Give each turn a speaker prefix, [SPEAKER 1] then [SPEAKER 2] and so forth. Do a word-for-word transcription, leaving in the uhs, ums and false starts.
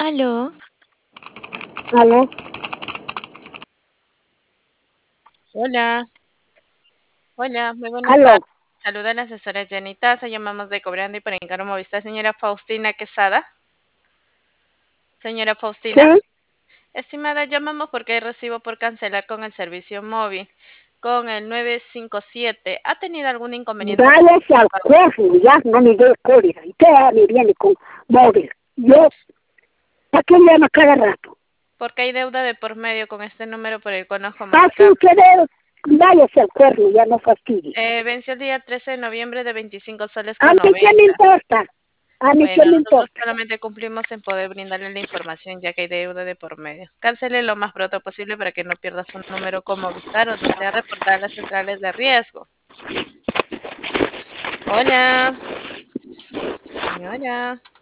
[SPEAKER 1] Aló,
[SPEAKER 2] Aló,
[SPEAKER 3] Hola, hola, muy buenas
[SPEAKER 2] aló,
[SPEAKER 3] tardes. Saluda a la asesora Jenny Taza, llamamos de Cobrando y para Encargo Movistar, señora Faustina Quesada. Señora
[SPEAKER 2] sí,
[SPEAKER 3] Faustina, estimada, llamamos porque hay recibo por cancelar con el servicio móvil, con el nueve cinco siete. ¿Ha tenido algún inconveniente con
[SPEAKER 2] váyase
[SPEAKER 3] su
[SPEAKER 2] al
[SPEAKER 3] pago?
[SPEAKER 2] cuerno, ya no me dé cólera. Y usted me viene con móvil. Yo, ¿para qué llama cada rato?
[SPEAKER 3] Porque hay deuda de por medio con este número por el cual nos
[SPEAKER 2] Así
[SPEAKER 3] comunicamos.
[SPEAKER 2] usted debe, váyase al cuerno, ya no fastidie.
[SPEAKER 3] Eh, venció el día trece de noviembre de veinticinco soles
[SPEAKER 2] A
[SPEAKER 3] con
[SPEAKER 2] mí qué me
[SPEAKER 3] noventa.
[SPEAKER 2] importa, a mí qué
[SPEAKER 3] Bueno,
[SPEAKER 2] me
[SPEAKER 3] nosotros
[SPEAKER 2] importa.
[SPEAKER 3] solamente cumplimos en poder brindarle la información ya que hay deuda de por medio. Cancele lo más pronto posible para que no pierda su número como Movistar o no sea reportada a las centrales de riesgo. Hola, señora.